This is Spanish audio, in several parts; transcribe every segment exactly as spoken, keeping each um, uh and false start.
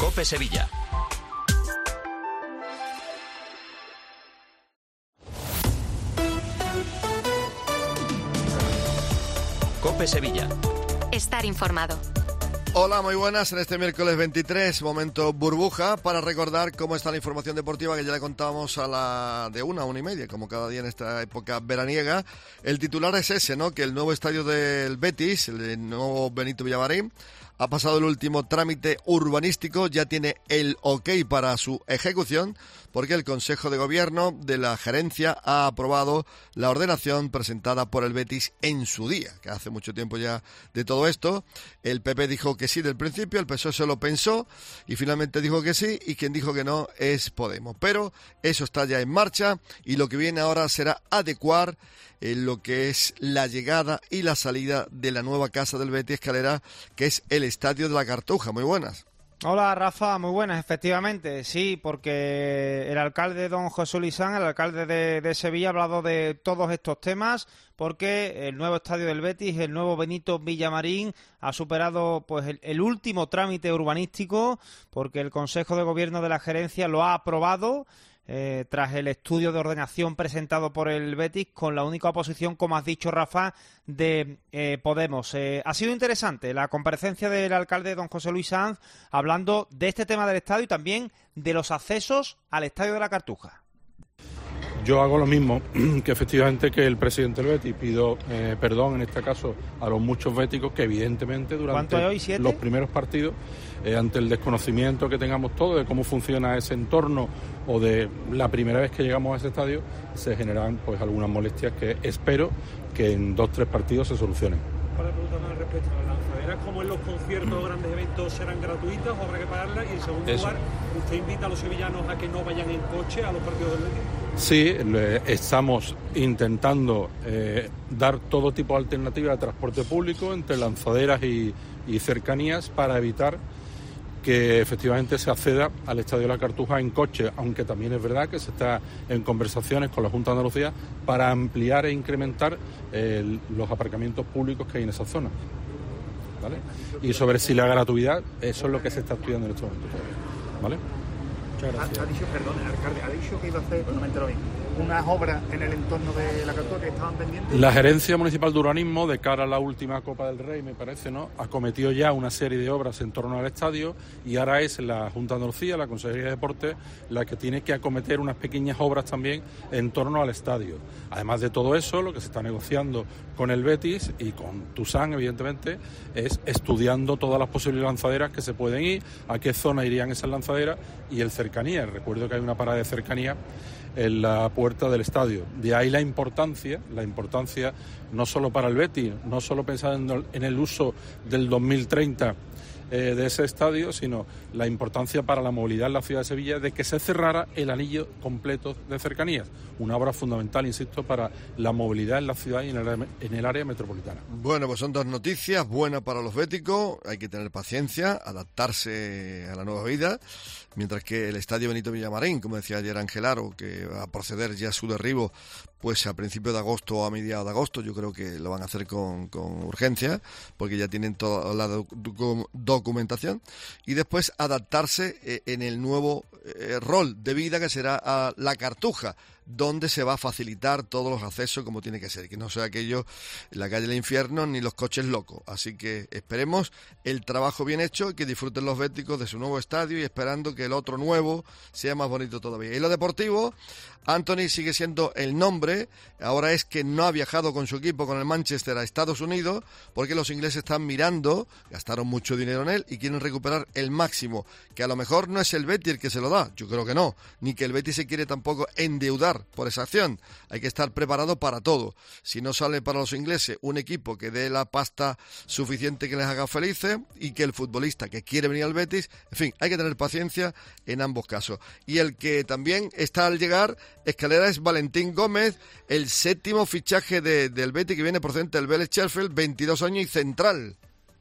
COPE Sevilla. COPE Sevilla. Estar informado. Hola, muy buenas. En este miércoles veintitrés, momento burbuja, para recordar cómo está la información deportiva que ya le contábamos a la de una, una y media, como cada día en esta época veraniega. El titular es ese, ¿no? Que el nuevo estadio del Betis, el nuevo Benito Villamarín, ha pasado el último trámite urbanístico, ya tiene el ok para su ejecución, porque el Consejo de Gobierno de la Gerencia ha aprobado la ordenación presentada por el Betis en su día, que hace mucho tiempo ya de todo esto. El P P dijo que sí del principio, el P S O E se lo pensó y finalmente dijo que sí, y quien dijo que no es Podemos. Pero eso está ya en marcha y lo que viene ahora será adecuar en lo que es la llegada y la salida de la nueva casa del Betis Calera, que es el Estadio de la Cartuja. Muy buenas. Hola Rafa, muy buenas, efectivamente, sí, porque el alcalde don José Luisán, el alcalde de, de Sevilla, ha hablado de todos estos temas, porque el nuevo estadio del Betis, el nuevo Benito Villamarín, ha superado pues el, el último trámite urbanístico, porque el Consejo de Gobierno de la Gerencia lo ha aprobado, Eh, tras el estudio de ordenación presentado por el Betis, con la única oposición, como has dicho Rafa, de eh, Podemos. Eh, ha sido interesante la comparecencia del alcalde don José Luis Sanz, hablando de este tema del estadio y también de los accesos al Estadio de la Cartuja. Yo hago lo mismo que efectivamente que el presidente del Betis. Pido eh, perdón en este caso a los muchos béticos que evidentemente durante hoy, ¿siete? los primeros partidos, eh, ante el desconocimiento que tengamos todos de cómo funciona ese entorno o de la primera vez que llegamos a ese estadio, se generan pues algunas molestias que espero que en dos tres partidos se solucionen. Para preguntarme respecto a las lanzaderas, ¿cómo en los conciertos o grandes eventos serán gratuitas o habrá que pagarlas? Y en segundo Eso. lugar, ¿usted invita a los sevillanos a que no vayan en coche a los partidos del Betis? Sí, le, estamos intentando eh, dar todo tipo de alternativas de transporte público entre lanzaderas y, y cercanías para evitar que efectivamente se acceda al Estadio de la Cartuja en coche, aunque también es verdad que se está en conversaciones con la Junta de Andalucía para ampliar e incrementar eh, los aparcamientos públicos que hay en esa zona, ¿vale? Y sobre si la gratuidad, eso es lo que se está estudiando en estos momentos, ¿vale? Ha, ha dicho, perdón, el alcalde, ha dicho que iba a hacer, no me entero bien, unas obras en el entorno de la Cartuja que estaban pendientes. La Gerencia Municipal de Urbanismo, de cara a la última Copa del Rey, me parece, ¿no?, ha cometido ya una serie de obras en torno al estadio, y ahora es la Junta de Andalucía, la Consejería de Deportes, la que tiene que acometer unas pequeñas obras también en torno al estadio. Además de todo eso, lo que se está negociando con el Betis y con Tusán, evidentemente, es estudiando todas las posibles lanzaderas que se pueden ir, a qué zona irían esas lanzaderas y el cercanía. Recuerdo que hay una parada de cercanía en la puerta del estadio. De ahí la importancia, la importancia no solo para el Betis, no solo pensar en, en el uso del dos mil treinta eh, de ese estadio, sino la importancia para la movilidad en la ciudad de Sevilla de que se cerrara el anillo completo de cercanías. Una obra fundamental, insisto, para la movilidad en la ciudad y en el, en el área metropolitana. Bueno, pues son dos noticias buenas para los béticos. Hay que tener paciencia, adaptarse a la nueva vida. Mientras que el Estadio Benito Villamarín, como decía ayer Ángel Aro, que va a proceder ya a su derribo pues a principios de agosto o a mediados de agosto, yo creo que lo van a hacer con, con urgencia, porque ya tienen toda la docu- documentación, y después adaptarse eh, en el nuevo eh, rol de vida que será a la Cartuja, donde se va a facilitar todos los accesos como tiene que ser, que no sea aquello en la calle del infierno ni los coches locos. Así que esperemos el trabajo bien hecho y que disfruten los béticos de su nuevo estadio, y esperando que el otro nuevo sea más bonito todavía. Y lo deportivo, Anthony sigue siendo el nombre, ahora es que no ha viajado con su equipo, con el Manchester, a Estados Unidos, porque los ingleses están mirando, gastaron mucho dinero en él y quieren recuperar el máximo, que a lo mejor no es el Betis el que se lo da, yo creo que no, ni que el Betis se quiere tampoco endeudar por esa acción. Hay que estar preparado para todo. Si no sale para los ingleses un equipo que dé la pasta suficiente que les haga felices, y que el futbolista que quiere venir al Betis, en fin, hay que tener paciencia en ambos casos. Y el que también está al llegar escalera es Valentín Gómez, el séptimo fichaje de, del Betis, que viene procedente del Vélez Sarsfield, veintidós años y central.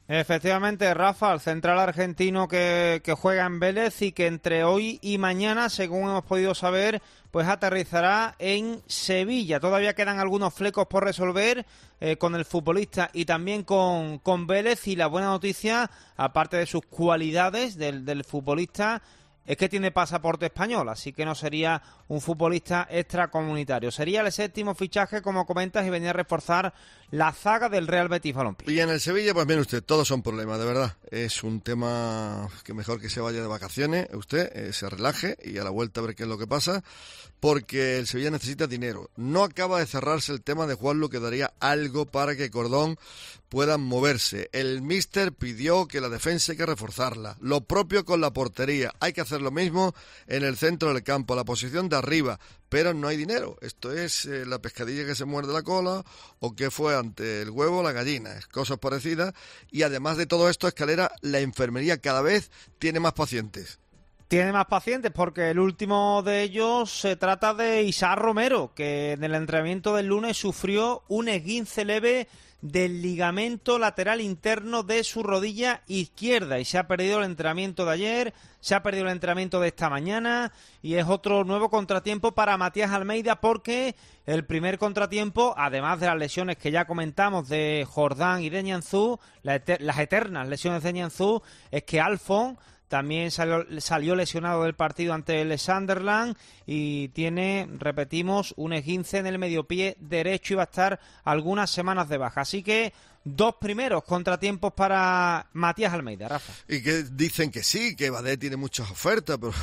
Efectivamente, Rafa, el central argentino que, que juega en Vélez y que entre hoy y mañana, según hemos podido saber, pues aterrizará en Sevilla. Todavía quedan algunos flecos por resolver eh, con el futbolista y también con, con Vélez, y la buena noticia, aparte de sus cualidades del, del futbolista, es que tiene pasaporte español, así que no sería un futbolista extracomunitario. Sería el séptimo fichaje, como comentas, y venía a reforzar la zaga del Real Betis Balompié. Y en el Sevilla, pues mire usted, todos son problemas, de verdad. Es un tema que mejor que se vaya de vacaciones, usted eh, se relaje y a la vuelta a ver qué es lo que pasa, porque el Sevilla necesita dinero. No acaba de cerrarse el tema de Juanlu, que daría algo para que Cordón puedan moverse. El míster pidió que la defensa hay que reforzarla. Lo propio con la portería. Hay que hacer lo mismo en el centro del campo, la posición de arriba. Pero no hay dinero. Esto es eh, la pescadilla que se muerde la cola, o que fue ante el huevo o la gallina. Es cosas parecidas. Y además de todo esto, Escalera, la enfermería cada vez tiene más pacientes. Tiene más pacientes porque el último de ellos se trata de Isaac Romero, que en el entrenamiento del lunes sufrió un esguince leve del ligamento lateral interno de su rodilla izquierda y se ha perdido el entrenamiento de ayer, se ha perdido el entrenamiento de esta mañana, y es otro nuevo contratiempo para Matías Almeida, porque el primer contratiempo, además de las lesiones que ya comentamos de Jordán y de Nianzú, las eternas lesiones de Nianzú, es que Alfon también salió, salió lesionado del partido ante el Sunderland y tiene, repetimos, un esguince en el mediopié derecho y va a estar algunas semanas de baja. Así que dos primeros contratiempos para Matías Almeida, Rafa. Y que dicen que sí, que Badé tiene muchas ofertas, pero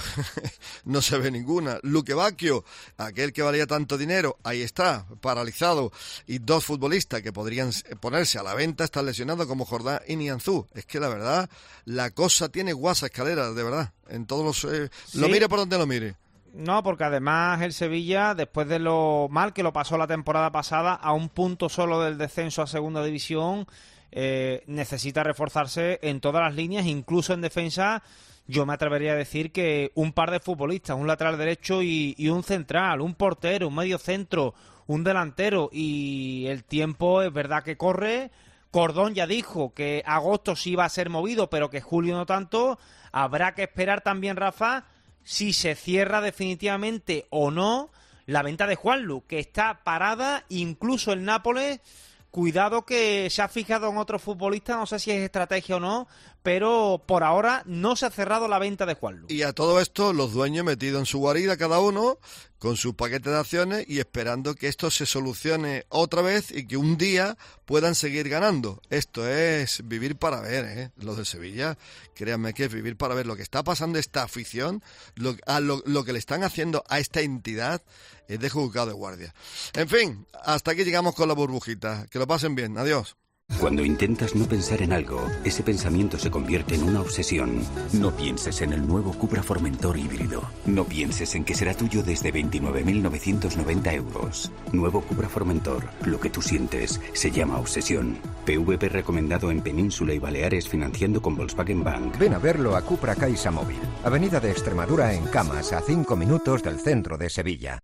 no se ve ninguna. Luque Bacchio, aquel que valía tanto dinero, ahí está, paralizado. Y dos futbolistas que podrían ponerse a la venta están lesionados, como Jordán y Nianzú. Es que la verdad, la cosa tiene guasa, Escalera, de verdad. En todos los... Eh, ¿Sí? Lo mire por donde lo mire. No, porque además el Sevilla, después de lo mal que lo pasó la temporada pasada, a un punto solo del descenso a segunda división, eh, necesita reforzarse en todas las líneas, incluso en defensa. Yo me atrevería a decir que un par de futbolistas, un lateral derecho y, y un central, un portero, un medio centro, un delantero, y el tiempo es verdad que corre. Cordón ya dijo que agosto sí iba a ser movido, pero que julio no tanto. Habrá que esperar también, Rafa, si se cierra definitivamente o no la venta de Juanlu, que está parada. Incluso el Nápoles, cuidado que se ha fijado en otro futbolista, no sé si es estrategia o no, pero por ahora no se ha cerrado la venta de Juanlu. Y a todo esto, los dueños metidos en su guarida cada uno, con su paquete de acciones y esperando que esto se solucione otra vez y que un día puedan seguir ganando. Esto es vivir para ver, ¿eh? Los de Sevilla, créanme que es vivir para ver lo que está pasando a esta afición, lo, a lo, lo que le están haciendo a esta entidad, es de juzgado de guardia. En fin, hasta aquí llegamos con la burbujita. Que lo pasen bien. Adiós. Cuando intentas no pensar en algo, ese pensamiento se convierte en una obsesión. No pienses en el nuevo Cupra Formentor híbrido. No pienses en que será tuyo desde veintinueve mil novecientos noventa euros. Nuevo Cupra Formentor. Lo que tú sientes se llama obsesión. P V P recomendado en Península y Baleares, financiando con Volkswagen Bank. Ven a verlo a Cupra Caixa Móvil. Avenida de Extremadura en Camas, a cinco minutos del centro de Sevilla.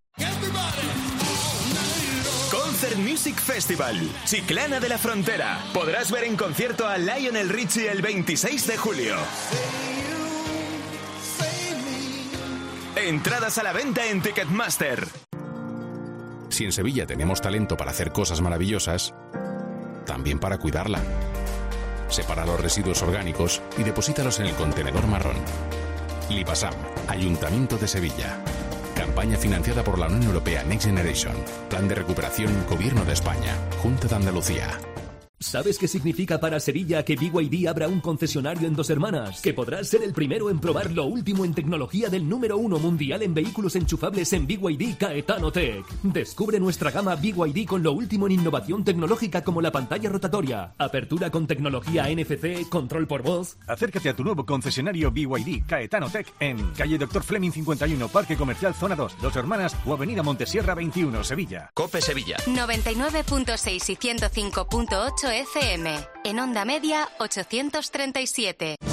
Concert Music Festival, Chiclana de la Frontera. Podrás ver en concierto a Lionel Richie el veintiséis de julio. Entradas a la venta en Ticketmaster. Si en Sevilla tenemos talento para hacer cosas maravillosas, también para cuidarla. Separa los residuos orgánicos y deposítalos en el contenedor marrón. Lipasam, Ayuntamiento de Sevilla. Campaña financiada por la Unión Europea Next Generation. Plan de recuperación Gobierno de España. Junta de Andalucía. ¿Sabes qué significa para Sevilla que B Y D abra un concesionario en Dos Hermanas? Que podrás ser el primero en probar lo último en tecnología del número uno mundial en vehículos enchufables en B Y D Caetano Tech. Descubre nuestra gama B Y D con lo último en innovación tecnológica como la pantalla rotatoria, apertura con tecnología N F C, control por voz. Acércate a tu nuevo concesionario B Y D Caetano Tech en calle Doctor Fleming cincuenta y uno, Parque Comercial Zona dos, Dos Hermanas o avenida Montesierra veintiuno, Sevilla. Cope Sevilla. noventa y nueve punto seis y ciento cinco punto ocho F M. En onda media, ochocientos treinta y siete.